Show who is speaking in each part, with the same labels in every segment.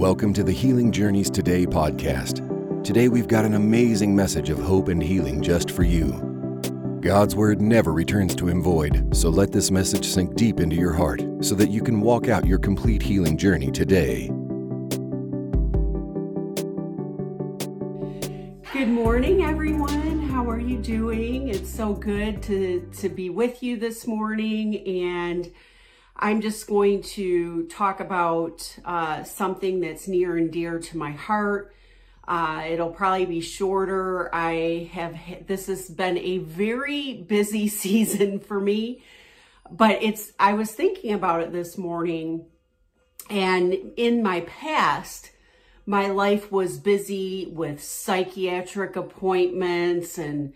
Speaker 1: Welcome to the Healing Journeys Today podcast. Today we've got an amazing message of hope and healing just for you. God's word never returns to him void, so let this message sink deep into your heart so that you can walk out your complete healing journey today.
Speaker 2: Good morning, everyone. How are you doing? It's so good to be with you this morning, and I'm just going to talk about something that's near and dear to my heart. It'll probably be shorter. This has been a very busy season for me, but I was thinking about it this morning, and in my past, my life was busy with psychiatric appointments and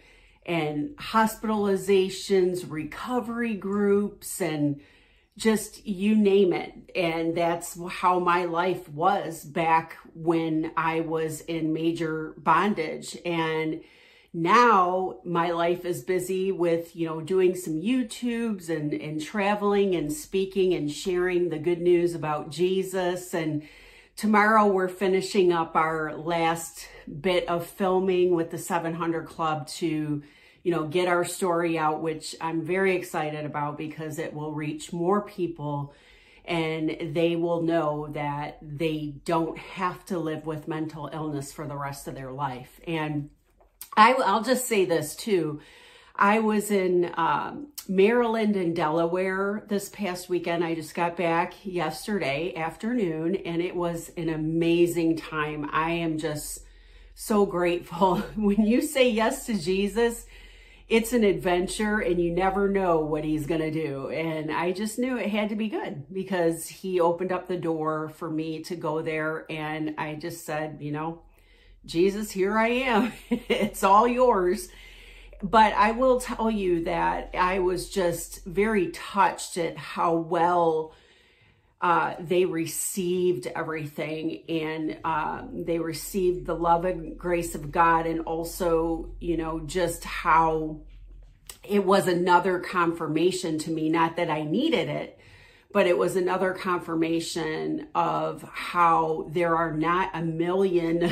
Speaker 2: hospitalizations, recovery groups, and just you name it. And that's how my life was back when I was in major bondage. And now my life is busy with, doing some YouTubes and traveling and speaking and sharing the good news about Jesus. And tomorrow we're finishing up our last bit of filming with the 700 Club to get our story out, which I'm very excited about because it will reach more people and they will know that they don't have to live with mental illness for the rest of their life. And I'll just say this too. I was in Maryland and Delaware this past weekend. I just got back yesterday afternoon and it was an amazing time. I am just so grateful. When you say yes to Jesus, it's an adventure and you never know what he's going to do. And I just knew it had to be good because he opened up the door for me to go there. And I just said, Jesus, here I am. It's all yours. But I will tell you that I was just very touched at how well they received everything, and they received the love and grace of God, and also, just how it was another confirmation to me, not that I needed it, but it was another confirmation of how there are not a million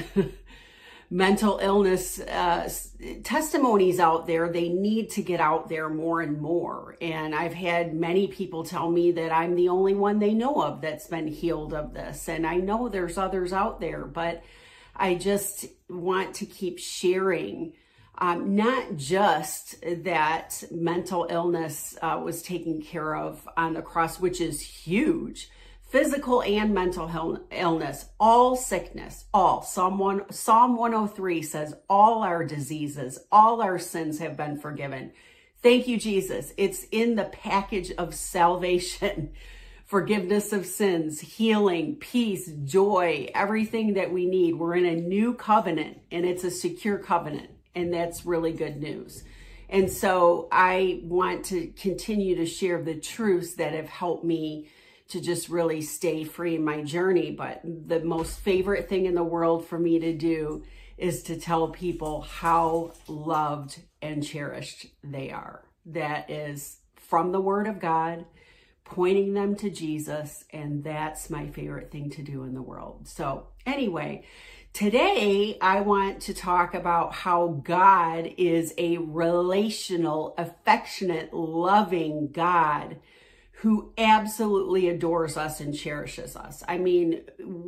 Speaker 2: mental illness testimonies out there. They need to get out there more and more. And I've had many people tell me that I'm the only one they know of that's been healed of this. And I know there's others out there, but I just want to keep sharing, not just that mental illness was taken care of on the cross, which is huge. Physical and mental illness, all sickness, all. Psalm 103 says all our diseases, all our sins have been forgiven. Thank you, Jesus. It's in the package of salvation, forgiveness of sins, healing, peace, joy, everything that we need. We're in a new covenant and it's a secure covenant. And that's really good news. And so I want to continue to share the truths that have helped me to just really stay free in my journey. But the most favorite thing in the world for me to do is to tell people how loved and cherished they are. That is from the Word of God, pointing them to Jesus, and that's my favorite thing to do in the world. So anyway, today I want to talk about how God is a relational, affectionate, loving God who absolutely adores us and cherishes us. I mean,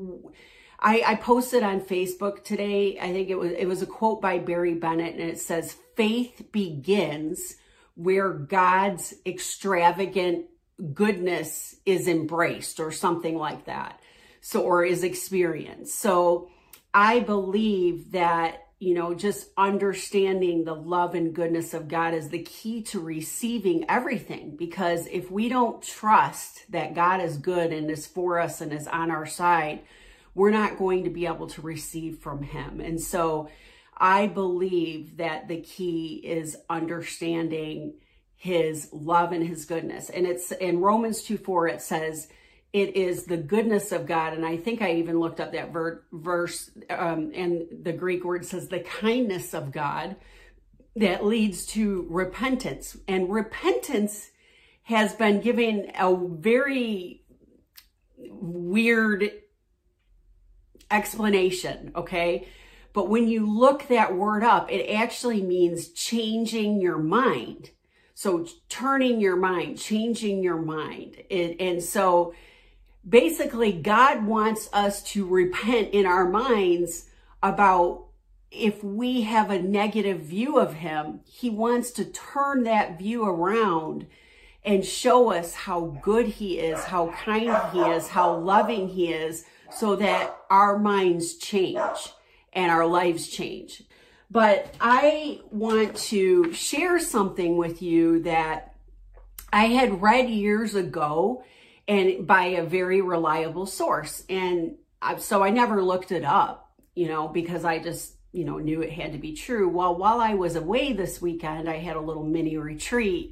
Speaker 2: I posted on Facebook today, I think it was a quote by Barry Bennett, and it says, faith begins where God's extravagant goodness is embraced, or something like that. Or is experienced. So I believe that, just understanding the love and goodness of God is the key to receiving everything. Because if we don't trust that God is good and is for us and is on our side, we're not going to be able to receive from him. And so I believe that the key is understanding his love and his goodness. And it's in Romans 2:4, it says, it is the goodness of God. And I think I even looked up that verse, and the Greek word says the kindness of God that leads to repentance. And repentance has been given a very weird explanation, okay? But when you look that word up, it actually means changing your mind. So turning your mind, changing your mind. And so basically, God wants us to repent in our minds about if we have a negative view of him. He wants to turn that view around and show us how good he is, how kind he is, how loving he is, so that our minds change and our lives change. But I want to share something with you that I had read years ago and by a very reliable source. And so I never looked it up, because I just, knew it had to be true. Well, while I was away this weekend, I had a little mini retreat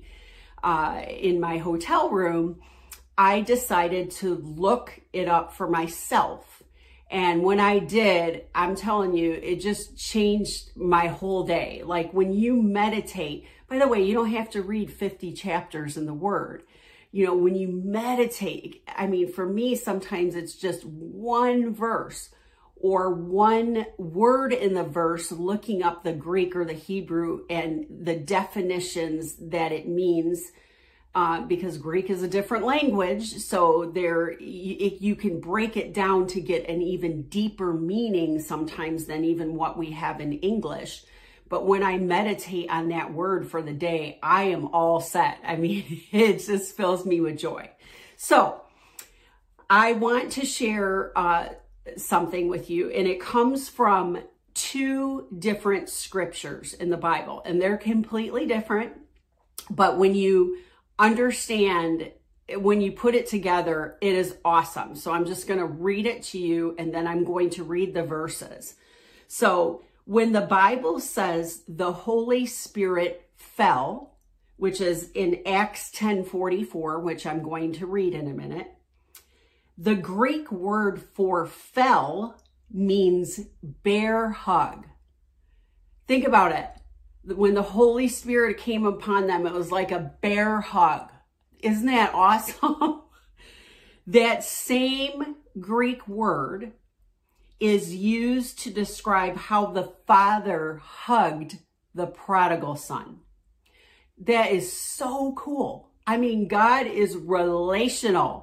Speaker 2: in my hotel room. I decided to look it up for myself. And when I did, I'm telling you, it just changed my whole day. Like when you meditate, by the way, you don't have to read 50 chapters in the Word. When you meditate, for me, sometimes it's just one verse or one word in the verse, looking up the Greek or the Hebrew and the definitions that it means, because Greek is a different language. So you can break it down to get an even deeper meaning sometimes than even what we have in English. But when I meditate on that word for the day, I am all set. It just fills me with joy. So I want to share something with you, and it comes from 2 different scriptures in the Bible, and they're completely different. But when you understand, when you put it together, it is awesome. So I'm just going to read it to you, and then I'm going to read the verses. So when the Bible says the Holy Spirit fell, which is in Acts 10:44, which I'm going to read in a minute, the Greek word for fell means bear hug. Think about it. When the Holy Spirit came upon them, it was like a bear hug. Isn't that awesome? That same Greek word is used to describe how the Father hugged the prodigal son. That is so cool. God is relational.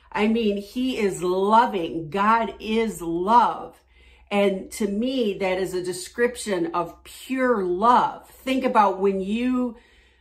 Speaker 2: He is loving. God is love. And to me, that is a description of pure love. Think about when you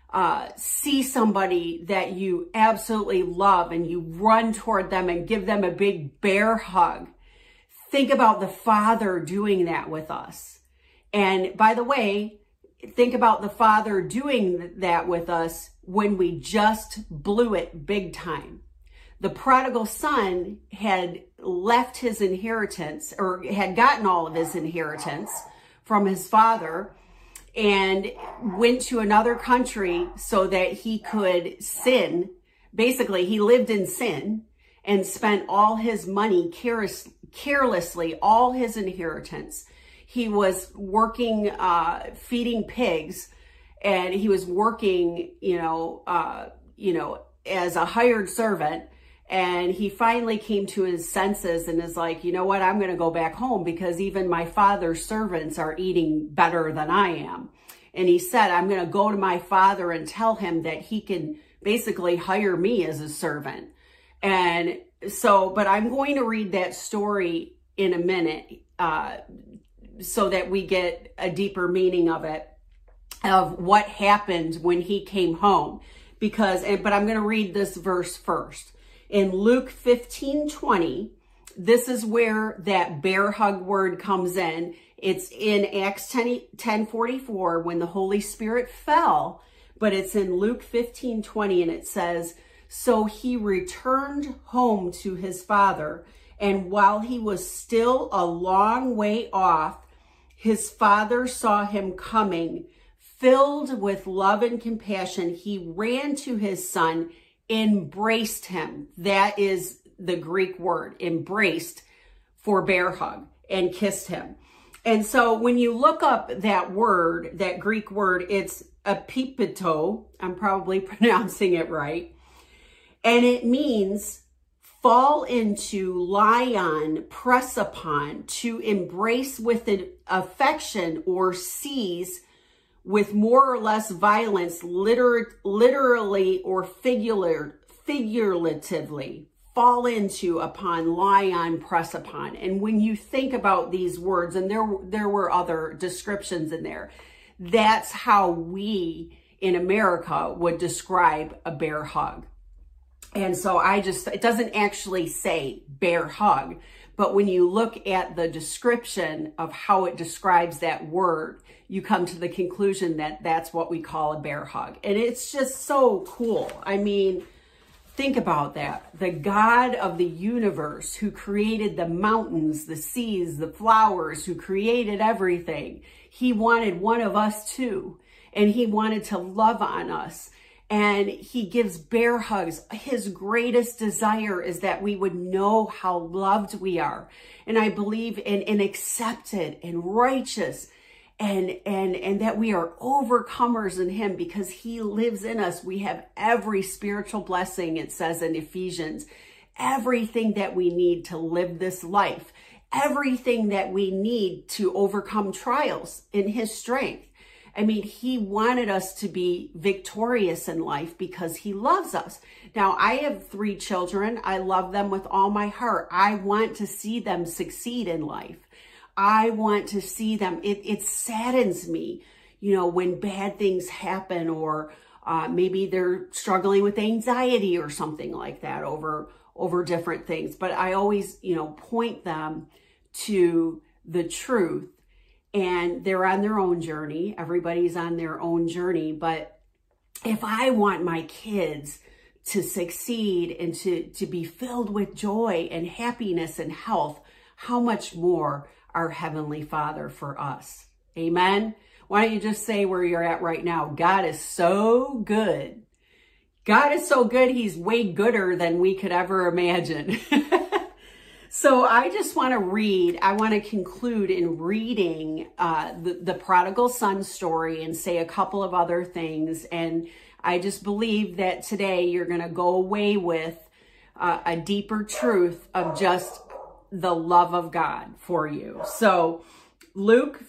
Speaker 2: see somebody that you absolutely love and you run toward them and give them a big bear hug. Think about the Father doing that with us. And by the way, think about the Father doing that with us when we just blew it big time. The prodigal son had left his inheritance, or had gotten all of his inheritance from his father, and went to another country so that he could sin. Basically, he lived in sin and spent all his money carelessly, all his inheritance. He was working, feeding pigs, and he was working, as a hired servant. And he finally came to his senses and is like, you know what, I'm going to go back home because even my father's servants are eating better than I am. And he said, I'm going to go to my father and tell him that he can basically hire me as a servant. And so, but I'm going to read that story in a minute so that we get a deeper meaning of it, of what happened when he came home. But I'm going to read this verse first. In Luke 15:20, this is where that bear hug word comes in. It's in Acts 10:44 when the Holy Spirit fell, but it's in Luke 15:20, and it says, so he returned home to his father, and while he was still a long way off, his father saw him coming. Filled with love and compassion, he ran to his son, embraced him. That is the Greek word, embraced, for bear hug, and kissed him. And so when you look up that word, that Greek word, it's epipito. I'm probably pronouncing it right. And it means fall into, lie on, press upon, to embrace with an affection, or seize with more or less violence, literally or figuratively. Fall into, upon, lie on, press upon. And when you think about these words, and there were other descriptions in there, that's how we in America would describe a bear hug. And so it doesn't actually say bear hug, but when you look at the description of how it describes that word, you come to the conclusion that that's what we call a bear hug. And it's just so cool. I mean, think about that. The God of the universe, who created the mountains, the seas, the flowers, who created everything, he wanted one of us too. And he wanted to love on us. And he gives bear hugs. His greatest desire is that we would know how loved we are. And I believe in accepted and righteous, and that we are overcomers in him because he lives in us. We have every spiritual blessing, it says in Ephesians, everything that we need to live this life, everything that we need to overcome trials in his strength. I mean, he wanted us to be victorious in life because he loves us. Now, I have 3 children. I love them with all my heart. I want to see them succeed in life. I want to see them. It saddens me, when bad things happen, or maybe they're struggling with anxiety or something like that over different things. But I always, point them to the truth, and they're on their own journey. Everybody's on their own journey. But if I want my kids to succeed and to be filled with joy and happiness and health, how much more our Heavenly Father for us? Amen. Why don't you just say where you're at right now? God is so good. God is so good. He's way gooder than we could ever imagine. So I just want to conclude in reading the prodigal son story and say a couple of other things. And I just believe that today you're going to go away with a deeper truth of just the love of God for you. So Luke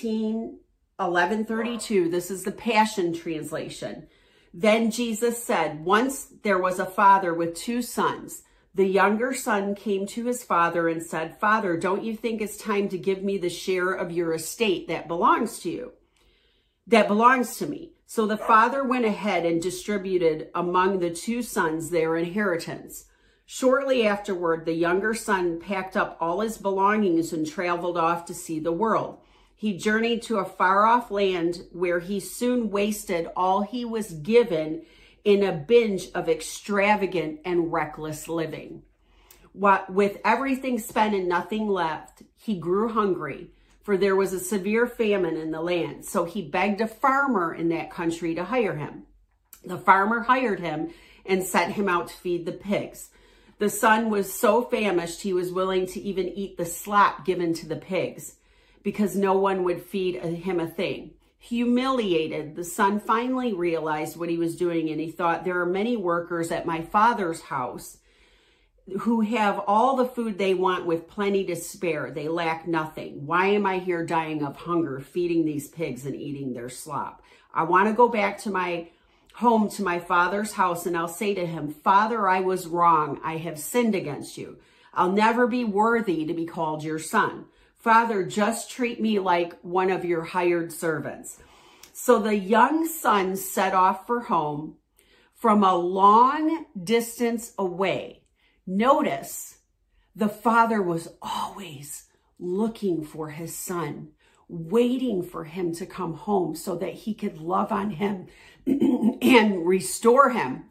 Speaker 2: 15:11-32, this is the Passion Translation. Then Jesus said, once there was a father with 2 sons. The younger son came to his father and said, Father, don't you think it's time to give me the share of your estate that belongs to me? So the father went ahead and distributed among the 2 sons their inheritance. Shortly afterward, the younger son packed up all his belongings and traveled off to see the world. He journeyed to a far-off land where he soon wasted all he was given in a binge of extravagant and reckless living. With everything spent and nothing left, he grew hungry, for there was a severe famine in the land. So he begged a farmer in that country to hire him. The farmer hired him and sent him out to feed the pigs. The son was so famished he was willing to even eat the slop given to the pigs because no one would feed him a thing. Humiliated, the son finally realized what he was doing, and he thought, there are many workers at my father's house who have all the food they want with plenty to spare. They lack nothing. Why am I here dying of hunger, feeding these pigs and eating their slop? I want to go back to my home, to my father's house, and I'll say to him, Father, I was wrong. I have sinned against you. I'll never be worthy to be called your son. Father, just treat me like one of your hired servants. So the young son set off for home from a long distance away. Notice the father was always looking for his son, waiting for him to come home so that he could love on him and restore him.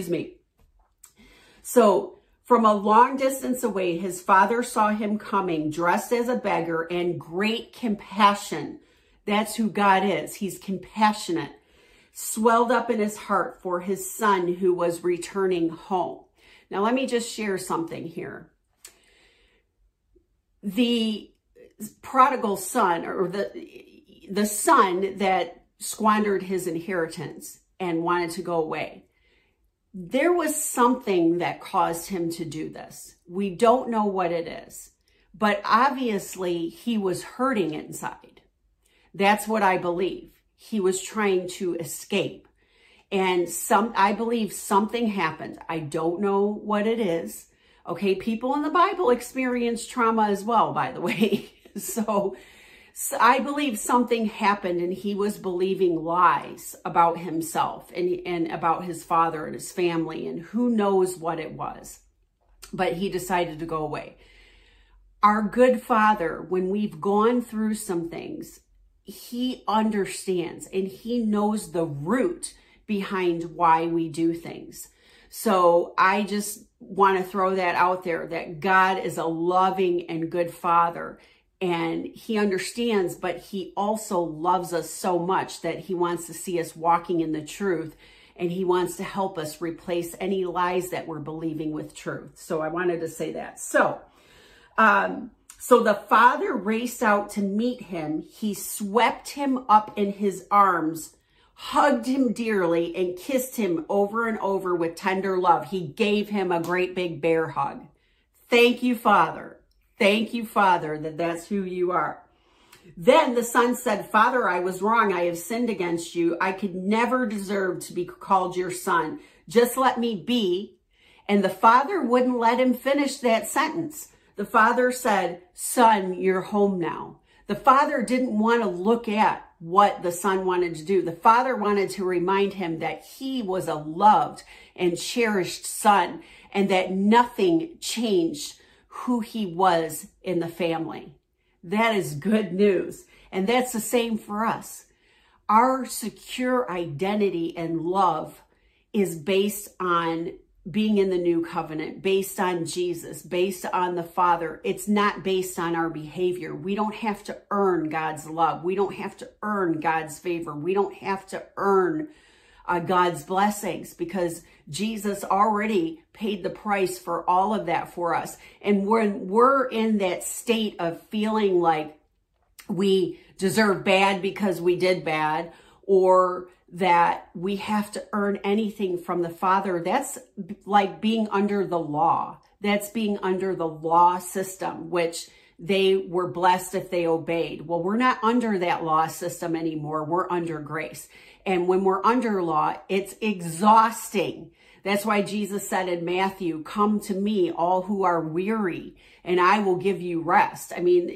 Speaker 2: So from a long distance away, his father saw him coming, dressed as a beggar, and great compassion. That's who God is. He's compassionate. Swelled up in his heart for his son who was returning home. Now, let me just share something here. The prodigal son, or the son that squandered his inheritance and wanted to go away, There was something that caused him to do this. We don't know what it is, but obviously he was hurting inside. That's what I believe. He was trying to escape. And I believe something happened. I don't know what it is. Okay, people in the Bible experience trauma as well, by the way. So I believe something happened and he was believing lies about himself and about his father and his family and who knows what it was. But he decided to go away. Our good Father, when we've gone through some things, he understands and he knows the root behind why we do things. So I just want to throw that out there, that God is a loving and good Father. And he understands, but he also loves us so much that he wants to see us walking in the truth. And he wants to help us replace any lies that we're believing with truth. So I wanted to say that. So the father raced out to meet him. He swept him up in his arms, hugged him dearly, and kissed him over and over with tender love. He gave him a great big bear hug. Thank you, Father. Thank you, Father, that's who you are. Then the son said, Father, I was wrong. I have sinned against you. I could never deserve to be called your son. Just let me be. And the father wouldn't let him finish that sentence. The father said, son, you're home now. The father didn't want to look at what the son wanted to do. The father wanted to remind him that he was a loved and cherished son and that nothing changed who he was in the family. That is good news. And that's the same for us. Our secure identity and love is based on being in the new covenant, based on Jesus, based on the Father. It's not based on our behavior. We don't have to earn God's love. We don't have to earn God's favor. We don't have to earn God's blessings, because Jesus already paid the price for all of that for us. And when we're in that state of feeling like we deserve bad because we did bad, or that we have to earn anything from the Father, that's like being under the law. That's being under the law system, which they were blessed if they obeyed. Well, we're not under that law system anymore. We're under grace. And when we're under law, it's exhausting. That's why Jesus said in Matthew, come to me, all who are weary, and I will give you rest. I mean,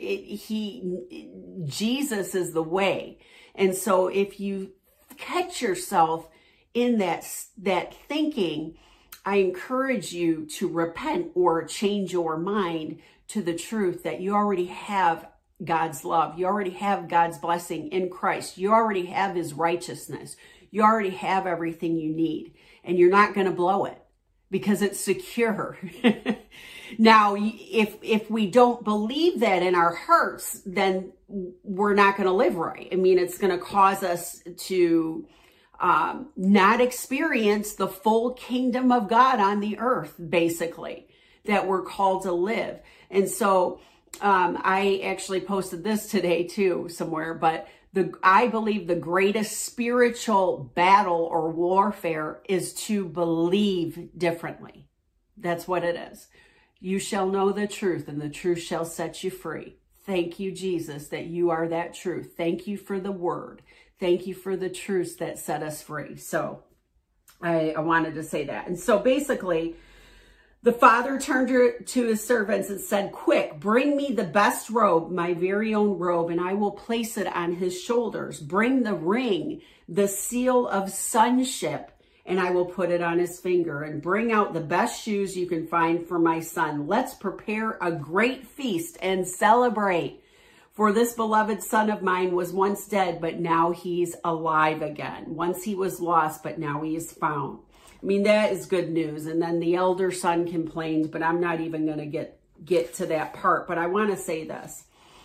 Speaker 2: Jesus is the way. And so if you catch yourself in that thinking, I encourage you to repent or change your mind to the truth that you already have God's love. You already have God's blessing in Christ. You already have his righteousness. You already have everything you need, and you're not going to blow it because it's secure. Now, if we don't believe that in our hearts, then we're not going to live right. I mean, it's going to cause us to not experience the full kingdom of God on the earth, basically, that we're called to live. And so I actually posted this today too somewhere, but I believe the greatest spiritual battle or warfare is to believe differently. That's what it is. You shall know the truth, and the truth shall set you free. Thank you, Jesus, that you are that truth. Thank you for the word. Thank you for the truths that set us free. So I wanted to say that. And so basically, the father turned to his servants and said, quick, bring me the best robe, my very own robe, and I will place it on his shoulders. Bring the ring, the seal of sonship, and I will put it on his finger. And bring out the best shoes you can find for my son. Let's prepare a great feast and celebrate. For this beloved son of mine was once dead, but now he's alive again. Once he was lost, but now he is found. I mean, that is good news. And then the elder son complained, but I'm not even going to get to that part. But I want to say this.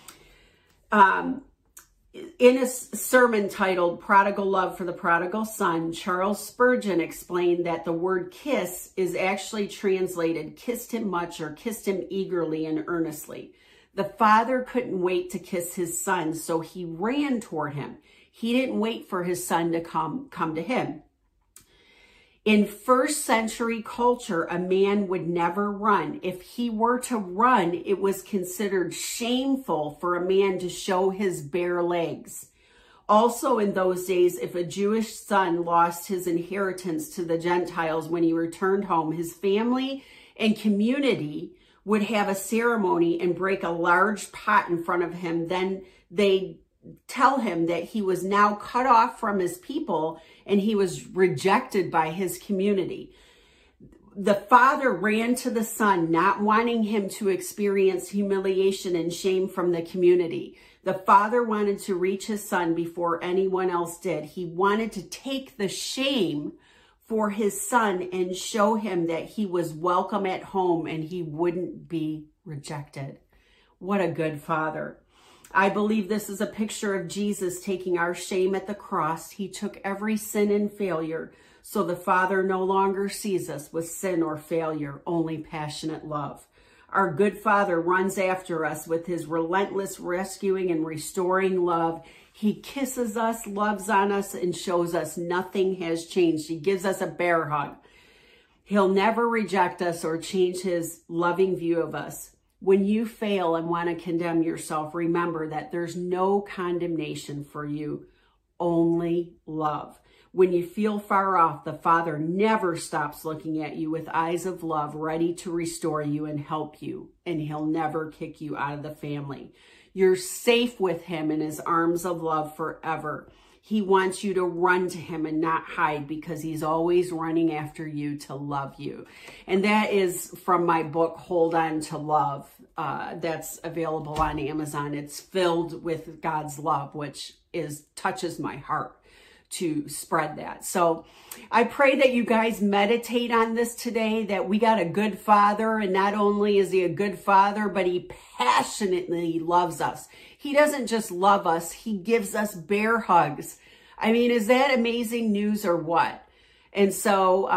Speaker 2: In a sermon titled Prodigal Love for the Prodigal Son, Charles Spurgeon explained that the word kiss is actually translated kissed him much or kissed him eagerly and earnestly. The father couldn't wait to kiss his son, so he ran toward him. He didn't wait for his son to come to him. In first century culture, a man would never run. If he were to run, it was considered shameful for a man to show his bare legs. Also in those days, if a Jewish son lost his inheritance to the Gentiles when he returned home, his family and community would have a ceremony and break a large pot in front of him. Then they tell him that he was now cut off from his people and he was rejected by his community. The father ran to the son, not wanting him to experience humiliation and shame from the community. The father wanted to reach his son before anyone else did. He wanted to take the shame for his son and show him that he was welcome at home and he wouldn't be rejected. What a good father. I believe this is a picture of Jesus taking our shame at the cross. He took every sin and failure, so the Father no longer sees us with sin or failure, only passionate love. Our good Father runs after us with his relentless rescuing and restoring love. He kisses us, loves on us, and shows us nothing has changed. He gives us a bear hug. He'll never reject us or change his loving view of us. When you fail and want to condemn yourself, remember that there's no condemnation for you, only love. When you feel far off, the Father never stops looking at you with eyes of love, ready to restore you and help you, and he'll never kick you out of the family. You're safe with him in his arms of love forever. He wants you to run to him and not hide because he's always running after you to love you. And that is from my book, Hold On to Love. That's available on Amazon. It's filled with God's love, which touches my heart to spread that. So I pray that you guys meditate on this today, that we got a good Father, and not only is he a good Father, but he passionately loves us. He doesn't just love us, he gives us bear hugs. I mean, is that amazing news or what? And so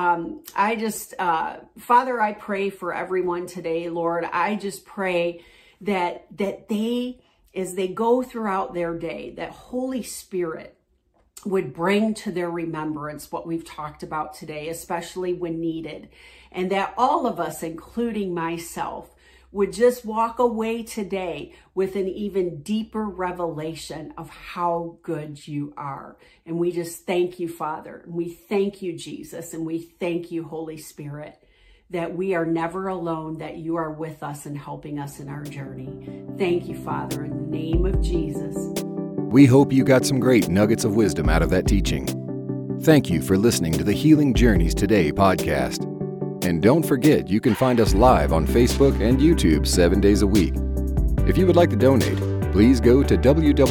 Speaker 2: Father, I pray for everyone today, Lord. I just pray that they, as they go throughout their day, that Holy Spirit would bring to their remembrance what we've talked about today, especially when needed. And that all of us, including myself, would just walk away today with an even deeper revelation of how good you are. And we just thank you, Father. And we thank you, Jesus. And we thank you, Holy Spirit, that we are never alone, that you are with us and helping us in our journey. Thank you, Father, in the name of Jesus.
Speaker 1: We hope you got some great nuggets of wisdom out of that teaching. Thank you for listening to the Healing Journeys Today podcast. And don't forget, you can find us live on Facebook and YouTube 7 days a week. If you would like to donate, please go to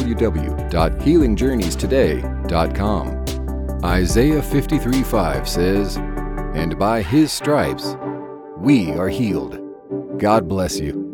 Speaker 1: www.healingjourneystoday.com. Isaiah 53:5 says, "And by his stripes we are healed." God bless you.